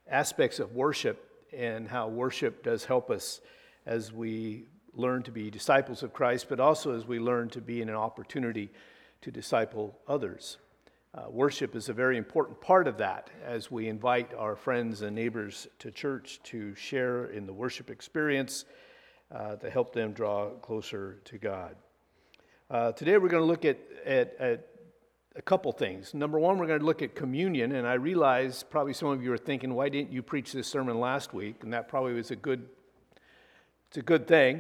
aspects of worship and how worship does help us as we learn to be disciples of Christ, but also as we learn to be in an opportunity to disciple others. Worship is a very important part of that as we invite our friends and neighbors to church to share in the worship experience to help them draw closer to God. Today we're going to look at a couple things. Number one, we're going to look at communion, and I realize probably some of you are thinking, why didn't you preach this sermon last week? And that probably was it's a good thing.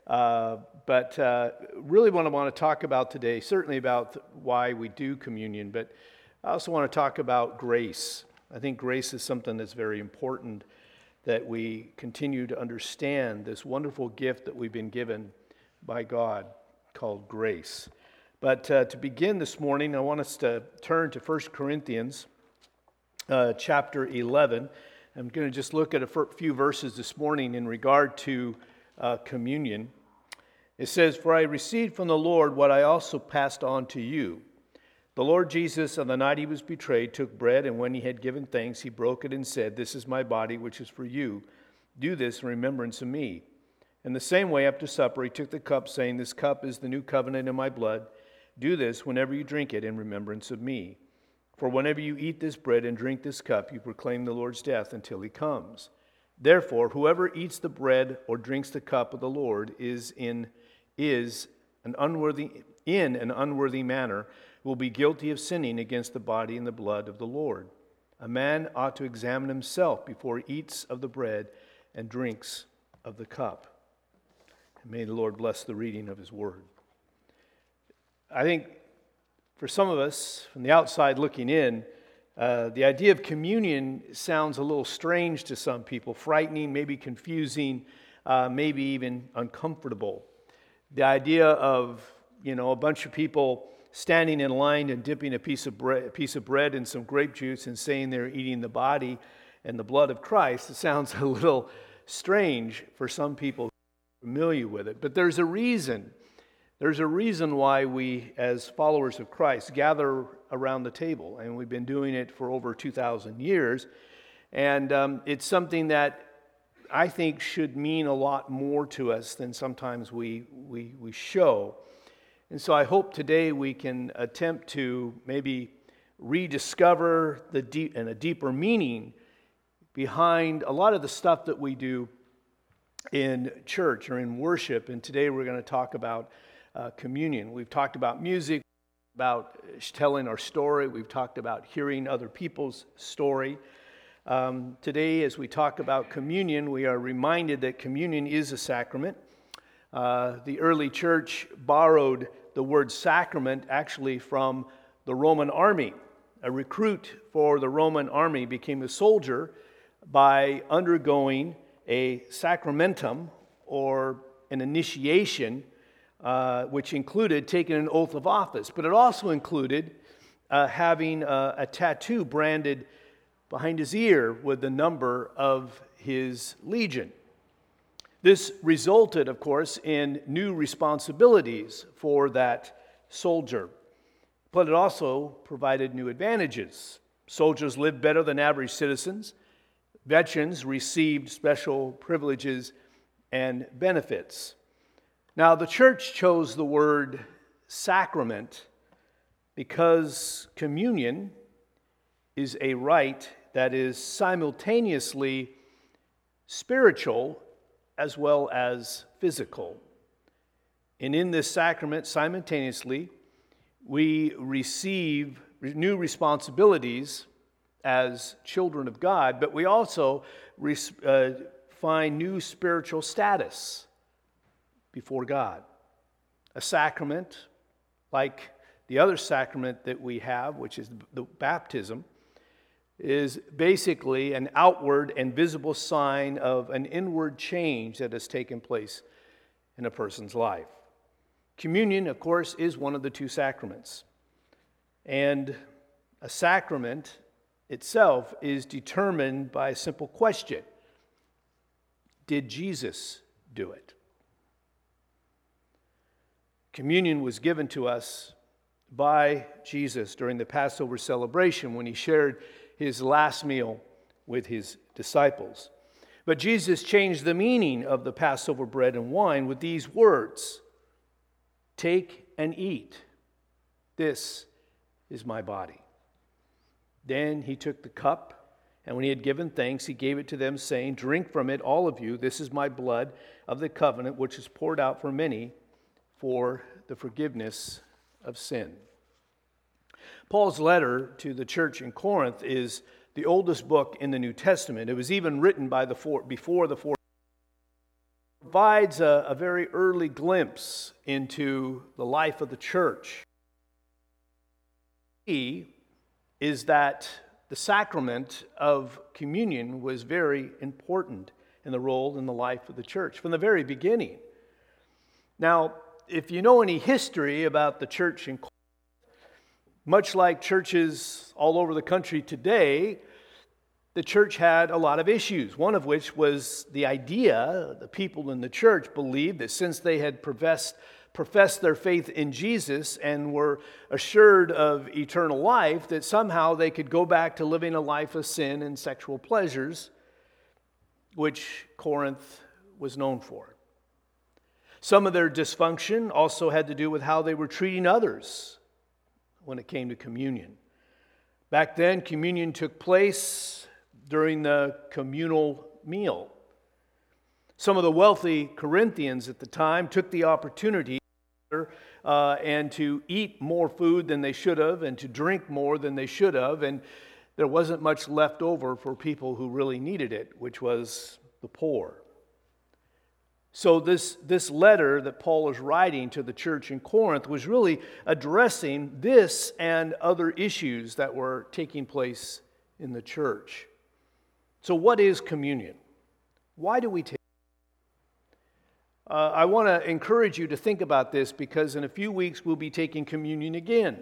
But really what I want to talk about today, certainly about why we do communion, but I also want to talk about grace. I think grace is something that's very important, that we continue to understand this wonderful gift that we've been given by God called grace. But to begin this morning, I want us to turn to 1 Corinthians chapter 11. I'm going to just look at a few verses this morning in regard to communion. It says, "For I received from the Lord what I also passed on to you. The Lord Jesus, on the night he was betrayed, took bread, and when he had given thanks, he broke it and said, 'This is my body, which is for you. Do this in remembrance of me.' In the same way, after supper, he took the cup, saying, 'This cup is the new covenant in my blood. Do this whenever you drink it in remembrance of me. For whenever you eat this bread and drink this cup, you proclaim the Lord's death until he comes. Therefore, whoever eats the bread or drinks the cup of the Lord in an unworthy manner will be guilty of sinning against the body and the blood of the Lord. A man ought to examine himself before he eats of the bread and drinks of the cup.'" And may the Lord bless the reading of his word. I think for some of us, from the outside looking in, the idea of communion sounds a little strange to some people, frightening, maybe confusing, maybe even uncomfortable. The idea of, a bunch of people standing in line and dipping a piece of bread in some grape juice and saying they're eating the body and the blood of Christ, it sounds a little strange for some people who are familiar with it. But there's a reason. There's a reason why we, as followers of Christ, gather around the table, and we've been doing it for over 2,000 years. And it's something that I think should mean a lot more to us than sometimes we show. And so I hope today we can attempt to maybe rediscover a deeper meaning behind a lot of the stuff that we do in church or in worship. And today we're going to talk about communion. We've talked about music, about telling our story. We've talked about hearing other people's story. Today, as we talk about communion, we are reminded that communion is a sacrament. The early church borrowed the word sacrament actually from the Roman army. A recruit for the Roman army became a soldier by undergoing a sacramentum, or an initiation, which included taking an oath of office. But it also included having a tattoo branded behind his ear with the number of his legion. This resulted, of course, in new responsibilities for that soldier. But it also provided new advantages. Soldiers lived better than average citizens. Veterans received special privileges and benefits. Now, the church chose the word sacrament because communion is a rite that is simultaneously spiritual as well as physical. And in this sacrament, simultaneously, we receive new responsibilities as children of God, but we also find new spiritual status before God. A sacrament, like the other sacrament that we have, which is the baptism, is basically an outward and visible sign of an inward change that has taken place in a person's life. Communion, of course, is one of the two sacraments. And a sacrament itself is determined by a simple question: did Jesus do it? Communion was given to us by Jesus during the Passover celebration when he shared his last meal with his disciples. But Jesus changed the meaning of the Passover bread and wine with these words, "Take and eat. This is my body." Then he took the cup, and when he had given thanks, he gave it to them, saying, "Drink from it, all of you. This is my blood of the covenant, which is poured out for many for the forgiveness of sin." Paul's letter to the church in Corinth is the oldest book in the New Testament. It was even written before the fourth. It provides a very early glimpse into the life of the church. Key is that the sacrament of communion was very important in the role in the life of the church from the very beginning. Now, if you know any history about the church in Corinth, much like churches all over the country today, the church had a lot of issues, one of which was the idea, the people in the church believed that since they had professed their faith in Jesus and were assured of eternal life, that somehow they could go back to living a life of sin and sexual pleasures, which Corinth was known for. Some of their dysfunction also had to do with how they were treating others when it came to communion. Back then, communion took place during the communal meal. Some of the wealthy Corinthians at the time took the opportunity and to eat more food than they should have and to drink more than they should have, and there wasn't much left over for people who really needed it, which was the poor. So this letter that Paul is writing to the church in Corinth was really addressing this and other issues that were taking place in the church. So what is communion? Why do we take it? I want to encourage you to think about this because in a few weeks we'll be taking communion again.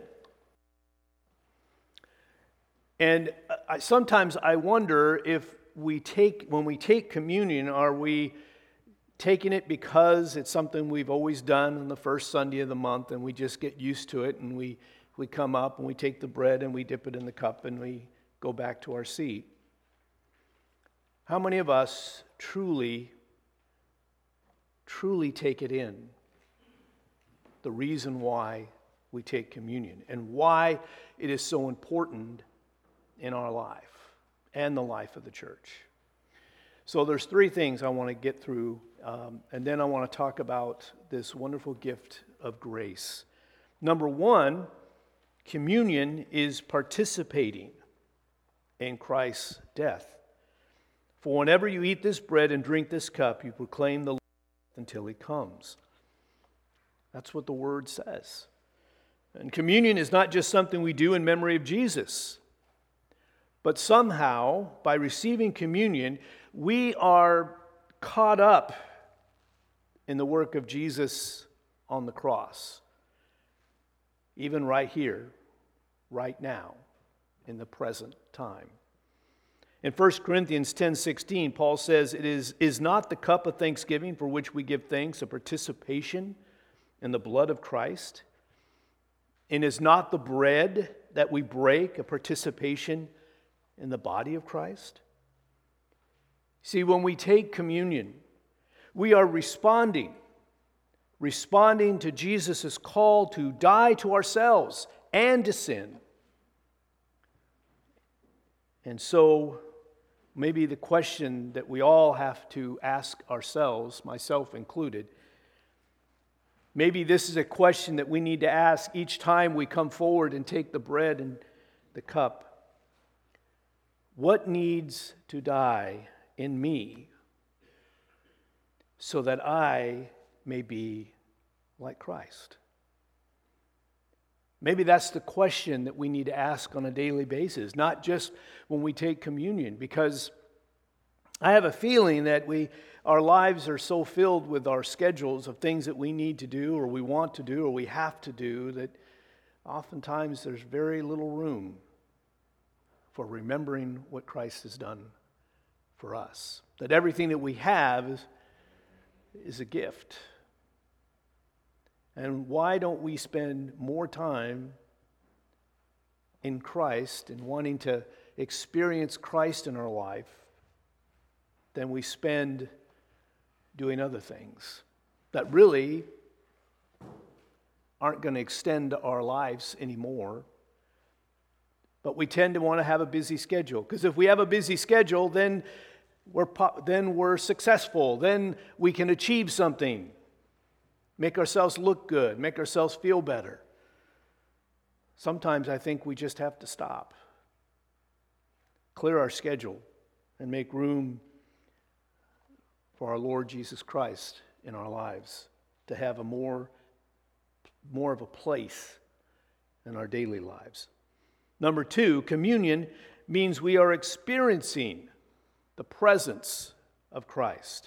And sometimes I wonder if when we take communion, are we taking it because it's something we've always done on the first Sunday of the month and we just get used to it and we come up and we take the bread and we dip it in the cup and we go back to our seat? How many of us truly take it in, the reason why we take communion and why it is so important in our life and the life of the church? So there's three things I want to get through, and then I want to talk about this wonderful gift of grace. Number one, communion is participating in Christ's death. For whenever you eat this bread and drink this cup, you proclaim the Lord's death until he comes. That's what the word says. And communion is not just something we do in memory of Jesus, but somehow, by receiving communion, we are caught up in the work of Jesus on the cross. Even right here, right now, in the present time. In 1 Corinthians 10:16, Paul says, "It is not the cup of thanksgiving for which we give thanks a participation in the blood of Christ? And is not the bread that we break a participation in the body of Christ?" See, when we take communion, we are responding to Jesus' call to die to ourselves and to sin. And so, maybe the question that we all have to ask ourselves, myself included, maybe this is a question that we need to ask each time we come forward and take the bread and the cup. What needs to die in me so that I may be like Christ? Maybe that's the question that we need to ask on a daily basis, not just when we take communion, because I have a feeling that our lives are so filled with our schedules of things that we need to do or we want to do or we have to do that oftentimes there's very little room for remembering what Christ has done for us. That everything that we have is a gift. And why don't we spend more time in Christ and wanting to experience Christ in our life than we spend doing other things that really aren't going to extend our lives anymore. But we tend to want to have a busy schedule, because if we have a busy schedule, then we're successful. Then we can achieve something, make ourselves look good, make ourselves feel better. Sometimes I think we just have to stop, clear our schedule, and make room for our Lord Jesus Christ in our lives to have a more of a place in our daily lives. Number 2, communion means we are experiencing the presence of Christ.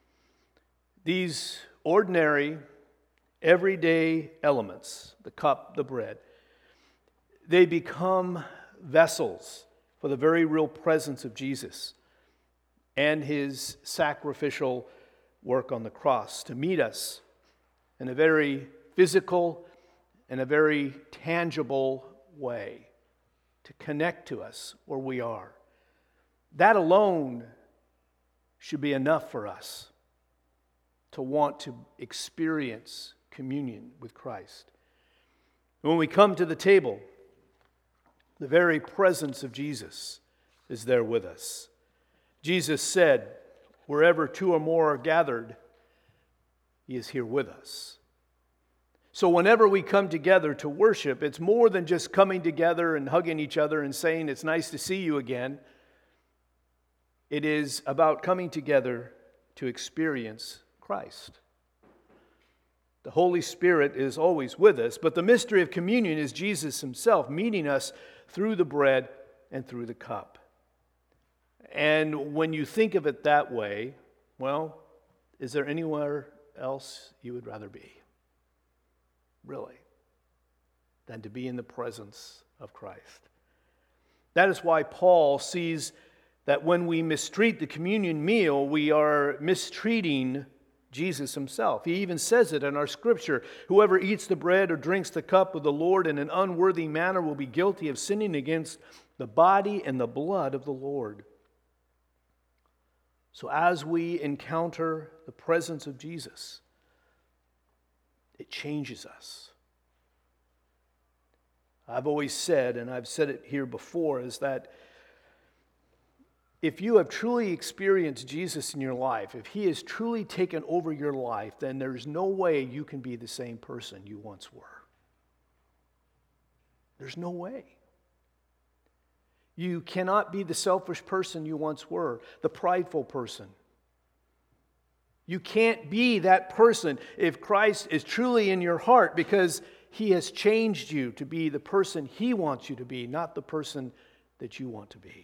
These ordinary, everyday elements, the cup, the bread, they become vessels for the very real presence of Jesus and his sacrificial work on the cross to meet us in a very physical and a very tangible way, to connect to us where we are. That alone should be enough for us to want to experience communion with Christ. When we come to the table, the very presence of Jesus is there with us. Jesus said, wherever 2 or more are gathered, he is here with us. So whenever we come together to worship, it's more than just coming together and hugging each other and saying, it's nice to see you again. It is about coming together to experience Christ. The Holy Spirit is always with us, but the mystery of communion is Jesus himself meeting us through the bread and through the cup. And when you think of it that way, well, is there anywhere else you would rather be? Really, than to be in the presence of Christ. That is why Paul sees that when we mistreat the communion meal, we are mistreating Jesus himself. He even says it in our scripture. Whoever eats the bread or drinks the cup of the Lord in an unworthy manner will be guilty of sinning against the body and the blood of the Lord. So as we encounter the presence of Jesus, it changes us. I've always said, and I've said it here before, is that if you have truly experienced Jesus in your life, if he has truly taken over your life, then there's no way you can be the same person you once were. There's no way. You cannot be the selfish person you once were, the prideful person. You can't be that person if Christ is truly in your heart, because he has changed you to be the person he wants you to be, not the person that you want to be.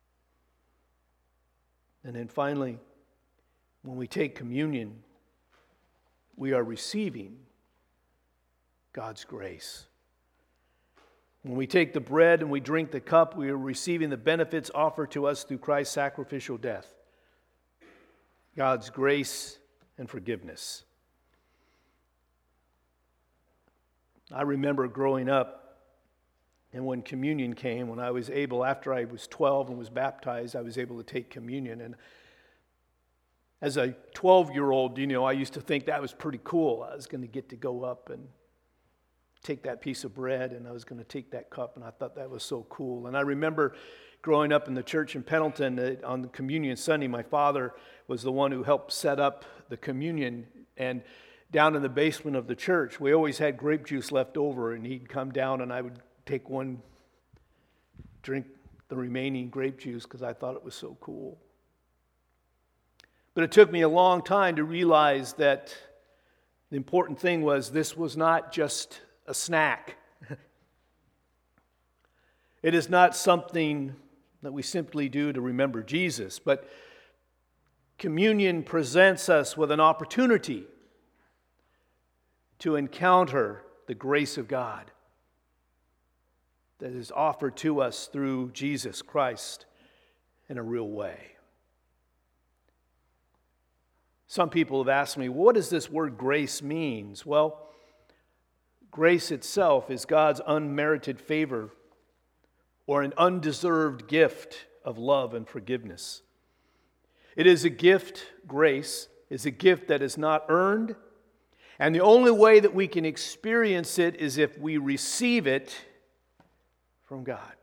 And then finally, when we take communion, we are receiving God's grace. When we take the bread and we drink the cup, we are receiving the benefits offered to us through Christ's sacrificial death. God's grace and forgiveness. I remember growing up, and when communion came, when I was able, after I was 12 and was baptized, I was able to take communion. And as a 12-year-old, I used to think that was pretty cool. I was going to get to go up and take that piece of bread, and I was going to take that cup, and I thought that was so cool. And I remember growing up in the church in Pendleton on Communion Sunday, my father was the one who helped set up the communion. And down in the basement of the church, we always had grape juice left over, and he'd come down and I would take one, drink the remaining grape juice because I thought it was so cool. But it took me a long time to realize that the important thing was this was not just a snack. It is not something that we simply do to remember Jesus, but communion presents us with an opportunity to encounter the grace of God that is offered to us through Jesus Christ in a real way. Some people have asked me, what does this word grace mean? Well, grace itself is God's unmerited favor or an undeserved gift of love and forgiveness. It is a gift, grace is a gift that is not earned, and the only way that we can experience it is if we receive it from God.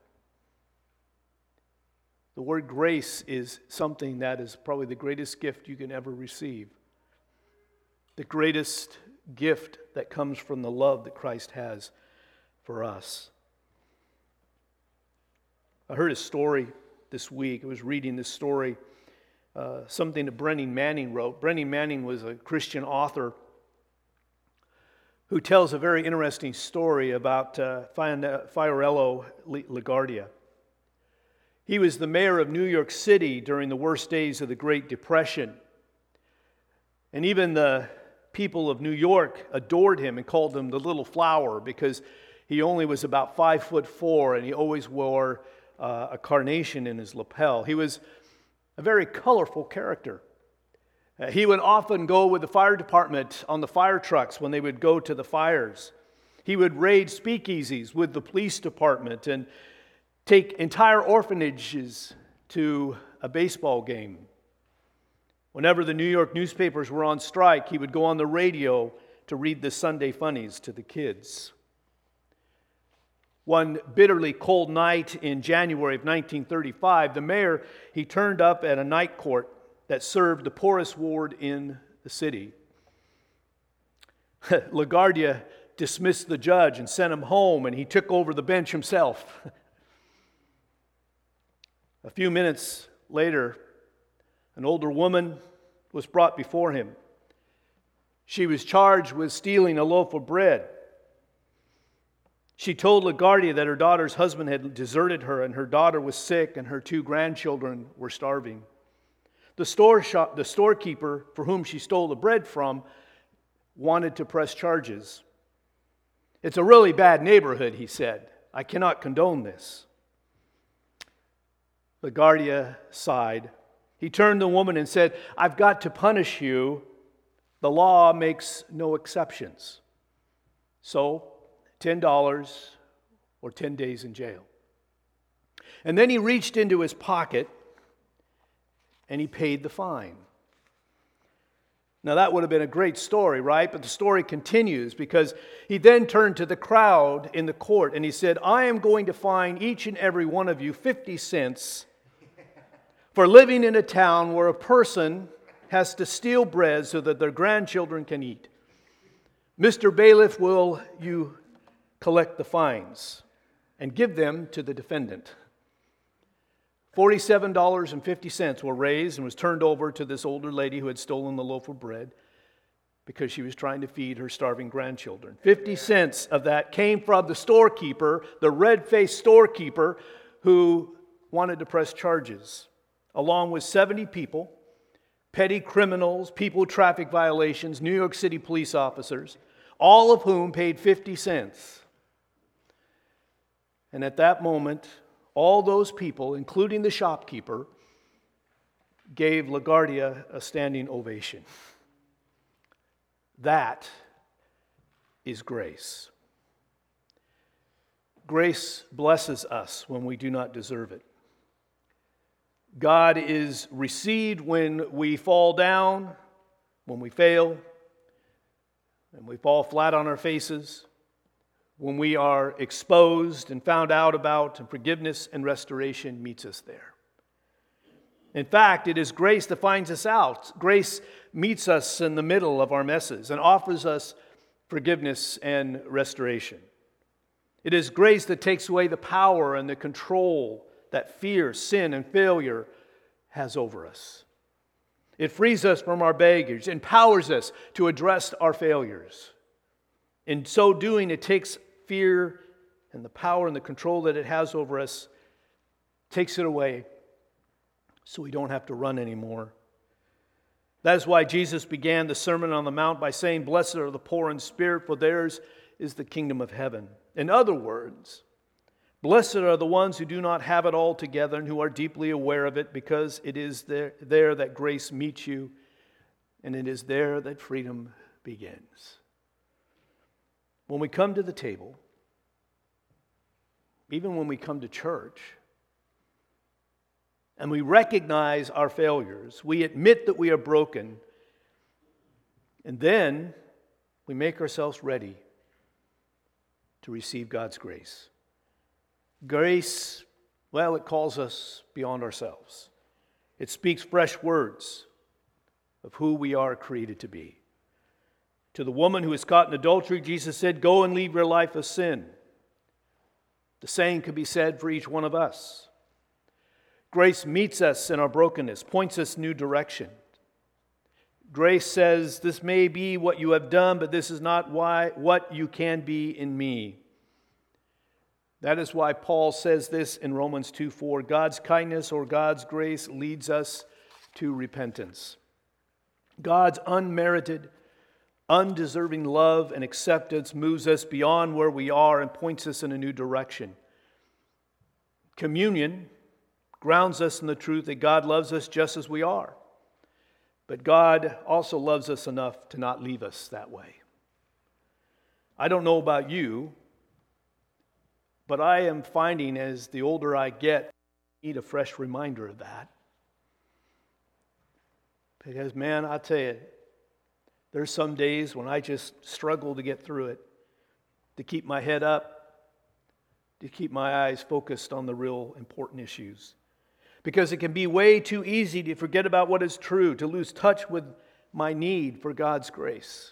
The word grace is something that is probably the greatest gift you can ever receive. The greatest gift that comes from the love that Christ has for us. I heard a story this week. I was reading this story, something that Brennan Manning wrote. Brennan Manning was a Christian author who tells a very interesting story about Fiorello LaGuardia. He was the mayor of New York City during the worst days of the Great Depression. And even the people of New York adored him and called him the Little Flower because he only was about 5'4" and he always wore a carnation in his lapel. He was a very colorful character. He would often go with the fire department on the fire trucks when they would go to the fires. He would raid speakeasies with the police department and take entire orphanages to a baseball game. Whenever the New York newspapers were on strike, he would go on the radio to read the Sunday funnies to the kids. One bitterly cold night in January of 1935, the mayor, he turned up at a night court that served the poorest ward in the city. LaGuardia dismissed the judge and sent him home, and he took over the bench himself. A few minutes later, an older woman was brought before him. She was charged with stealing a loaf of bread. She told LaGuardia that her daughter's husband had deserted her and her daughter was sick and her 2 grandchildren were starving. The storekeeper for whom she stole the bread from wanted to press charges. "It's a really bad neighborhood," he said. "I cannot condone this." LaGuardia sighed. He turned to the woman and said, "I've got to punish you. The law makes no exceptions. So, $10 or 10 days in jail." And then he reached into his pocket and he paid the fine. Now that would have been a great story, right? But the story continues because he then turned to the crowd in the court and he said, "I am going to fine each and every one of you 50 cents for living in a town where a person has to steal bread so that their grandchildren can eat. Mr. Bailiff, will you collect the fines and give them to the defendant?" $47.50 were raised and was turned over to this older lady who had stolen the loaf of bread because she was trying to feed her starving grandchildren. 50 cents of that came from the storekeeper, the red-faced storekeeper who wanted to press charges, along with 70 people, petty criminals, people with traffic violations, New York City police officers, all of whom paid 50 cents. And at that moment, all those people, including the shopkeeper, gave LaGuardia a standing ovation. That is grace. Grace blesses us when we do not deserve it. God is received when we fall down, when we fail, and we fall flat on our faces, when we are exposed and found out about, and forgiveness and restoration meets us there. In fact, it is grace that finds us out. Grace meets us in the middle of our messes and offers us forgiveness and restoration. It is grace that takes away the power and the control that fear, sin, and failure has over us. It frees us from our baggage, empowers us to address our failures. In so doing, it takes fear and the power and the control that it has over us, takes it away so we don't have to run anymore. That is why Jesus began the Sermon on the Mount by saying, "Blessed are the poor in spirit, for theirs is the kingdom of heaven." In other words, blessed are the ones who do not have it all together and who are deeply aware of it, because it is there that grace meets you, and it is there that freedom begins. When we come to the table, even when we come to church, and we recognize our failures, we admit that we are broken, and then we make ourselves ready to receive God's grace. Grace, well, it calls us beyond ourselves. It speaks fresh words of who we are created to be. To the woman who was caught in adultery, Jesus said, "Go and leave your life of sin." The same could be said for each one of us. Grace meets us in our brokenness, points us new direction. Grace says, "This may be what you have done, but this is not what you can be in me." That is why Paul says this in Romans 2:4, God's kindness or God's grace leads us to repentance. God's unmerited, undeserving love and acceptance moves us beyond where we are and points us in a new direction. Communion grounds us in the truth that God loves us just as we are. But God also loves us enough to not leave us that way. I don't know about you, but I am finding as the older I get, I need a fresh reminder of that. Because, man, I'll tell you, there's some days when I just struggle to get through it, to keep my head up, to keep my eyes focused on the real important issues. Because it can be way too easy to forget about what is true, to lose touch with my need for God's grace.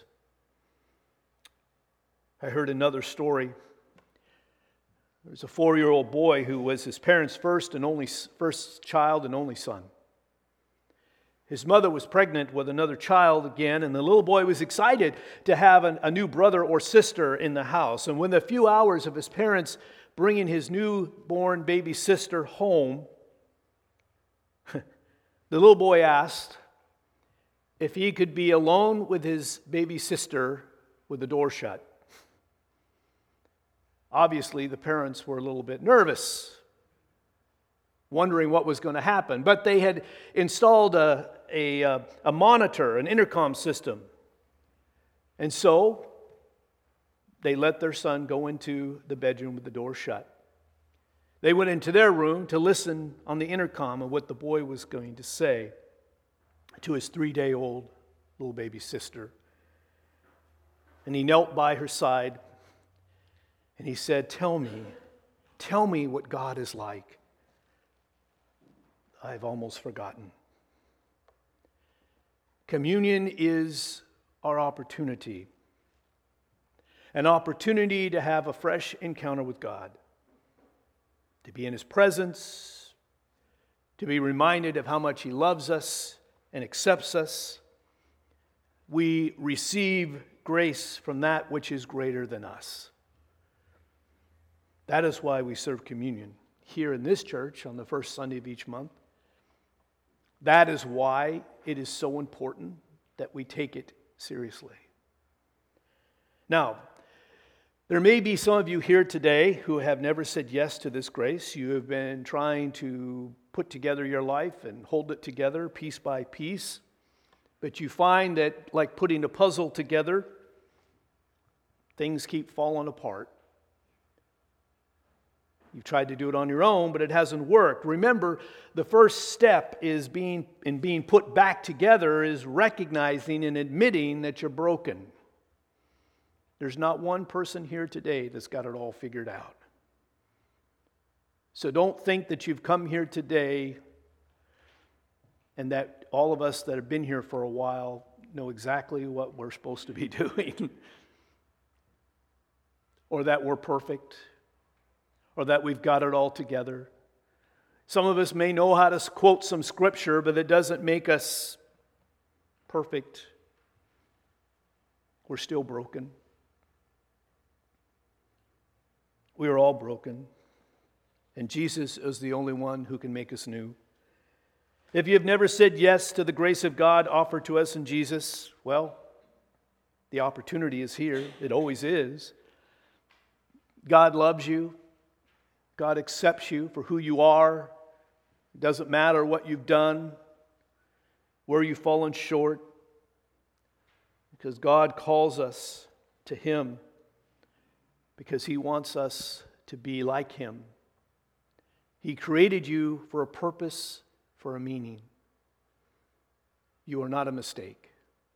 I heard another story. There was a 4-year-old boy who was his parents' first child and only son. His mother was pregnant with another child again, and the little boy was excited to have a new brother or sister in the house. And within a few hours of his parents bringing his newborn baby sister home, the little boy asked if he could be alone with his baby sister with the door shut. Obviously, the parents were a little bit nervous, wondering what was going to happen. But they had installed a monitor, an intercom system. And so they let their son go into the bedroom with the door shut. They went into their room to listen on the intercom of what the boy was going to say to his 3-day-old little baby sister. And he knelt by her side and he said, tell me what God is like. I've almost forgotten. Communion is our opportunity. An opportunity to have a fresh encounter with God. To be in His presence. To be reminded of how much He loves us and accepts us. We receive grace from that which is greater than us. That is why we serve communion here in this church on the first Sunday of each month. That is why it is so important that we take it seriously. Now, there may be some of you here today who have never said yes to this grace. You have been trying to put together your life and hold it together piece by piece. But you find that, like putting a puzzle together, things keep falling apart. You've tried to do it on your own, but it hasn't worked. Remember, the first step is being put back together is recognizing and admitting that you're broken. There's not one person here today that's got it all figured out. So don't think that you've come here today and that all of us that have been here for a while know exactly what we're supposed to be doing. Or that we're perfect. Or that we've got it all together. Some of us may know how to quote some scripture, but it doesn't make us perfect. We're still broken. We are all broken. And Jesus is the only one who can make us new. If you have never said yes to the grace of God offered to us in Jesus, well, the opportunity is here. It always is. God loves you. God accepts you for who you are. It doesn't matter what you've done, where you've fallen short, because God calls us to Him because He wants us to be like Him. He created you for a purpose, for a meaning. You are not a mistake.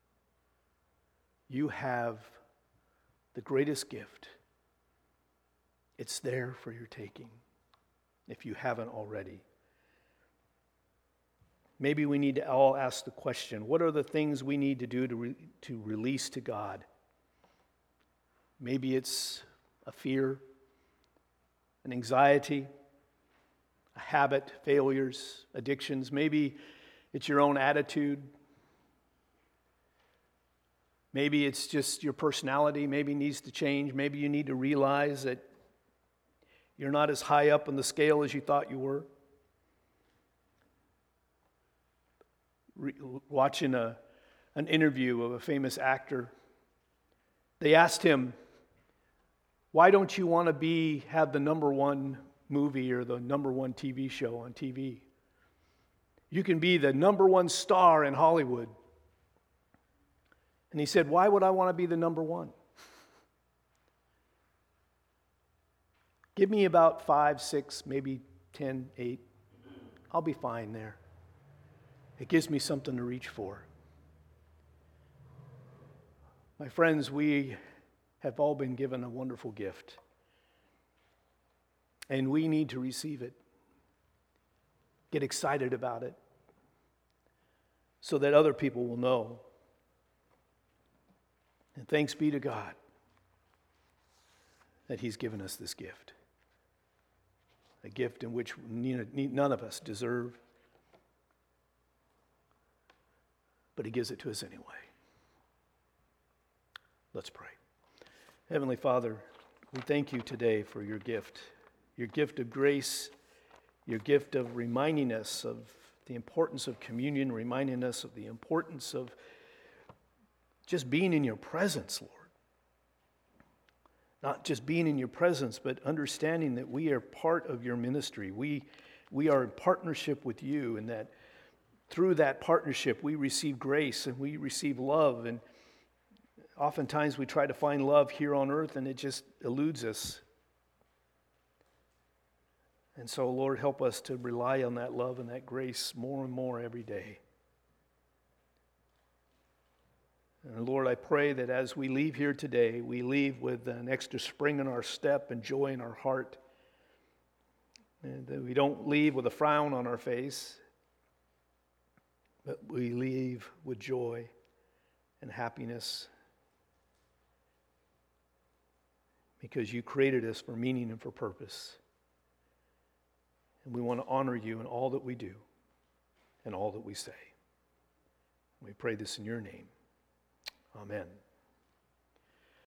You have the greatest gift. It's there for your taking, if you haven't already. Maybe we need to all ask the question, what are the things we need to do to release to God? Maybe it's a fear, an anxiety, a habit, failures, addictions. Maybe it's your own attitude. Maybe it's just your personality. Maybe it needs to change. Maybe you need to realize that you're not as high up on the scale as you thought you were. Watching an interview of a famous actor, they asked him, why don't you want to have the number one movie or the number one TV show on TV? You can be the number one star in Hollywood. And he said, why would I want to be the number one? Give me about 5, 6, maybe 10, 8. I'll be fine there. It gives me something to reach for. My friends, we have all been given a wonderful gift. And we need to receive it. Get excited about it. So that other people will know. And thanks be to God that He's given us this gift. A gift in which none of us deserve. But He gives it to us anyway. Let's pray. Heavenly Father, we thank You today for Your gift of grace, Your gift of reminding us of the importance of communion, reminding us of the importance of just being in Your presence, Lord. Not just being in Your presence, but understanding that we are part of Your ministry. We are in partnership with You, and that through that partnership we receive grace and we receive love. And oftentimes we try to find love here on earth and it just eludes us. And so, Lord, help us to rely on that love and that grace more and more every day. And Lord, I pray that as we leave here today, we leave with an extra spring in our step and joy in our heart. And that we don't leave with a frown on our face, but we leave with joy and happiness. Because You created us for meaning and for purpose. And we want to honor You in all that we do and all that we say. We pray this in Your name. Amen.